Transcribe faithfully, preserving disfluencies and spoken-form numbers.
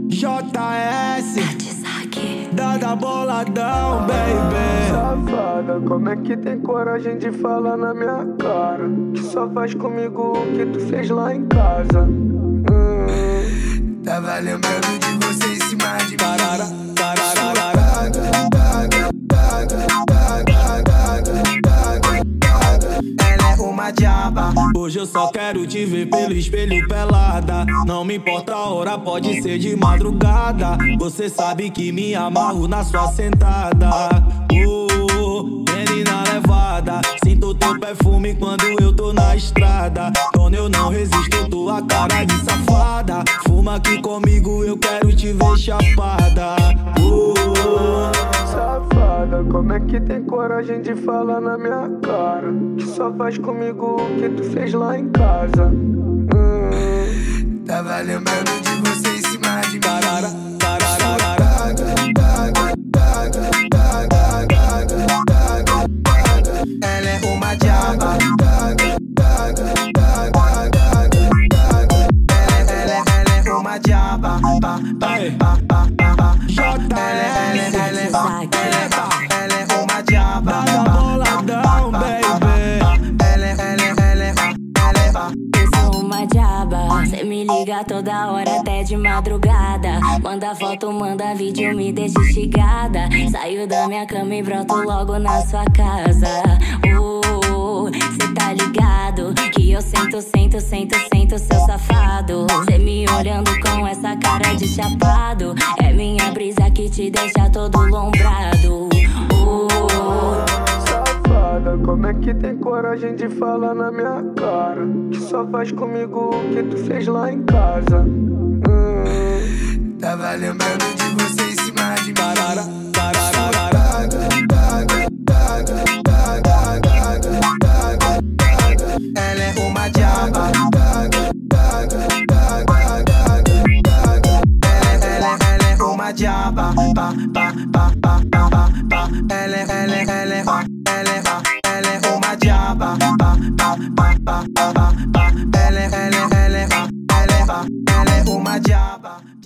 J S Dada boladão, baby. Safada, como é que tem coragem de falar na minha cara? Que só faz comigo o que tu fez lá em casa. hum. Tava lembrando de você em cima de mim. Tarara, tararara. Ela é uma diaba. Hoje eu só quero te ver pelo espelho pelada. Não me importa a hora, pode ser de madrugada. Você sabe que me amarro na sua sentada. Oh, menina levada, sinto teu perfume quando eu tô na estrada. Quando eu não resisto, tua cara de safada. Fuma aqui comigo, eu quero te ver chapada. Oh, Safada, como é que tem coragem de falar na minha cara? Que só faz comigo o que tu fez lá em casa. hum. Tava lembrando de você em cima de mim. tarara, tararara. Ela é uma diaba. Ela, ela, ela é uma diaba. Pa, pa, pa, pa, pa, pa. Ela, ela, ela, ela, ela, ela é uma diaba. Dada boladão, baby. Ela, ela, ela, ela é pa. Eu sou uma diaba, cê me liga toda hora até de madrugada. Manda foto, manda vídeo, me deixa instigada. Saio da minha cama e broto logo na sua casa. Oh, cê tá ligado que eu sento, sento, sento, sento seu safado. Cê me olhando com essa cara de chapado. É minha brisa que te deixa todo lombrado. Oh, Safada, como é que tem coragem de falar na minha cara? Que só faz comigo o que tu fez lá em casa. hum. Tava lembrando de você em cima de mim. Tarara, tararara. Ela é uma diaba. Ela, ela, ela é uma diaba. Pa, pa, pa, pa, pa, pa, pa. Ela, ela, ela, ela, ela, ela é uma diaba. Pa, pa, pa, pa, pa, pa, pa. Ela, ela, ela, ela, ela é uma diaba.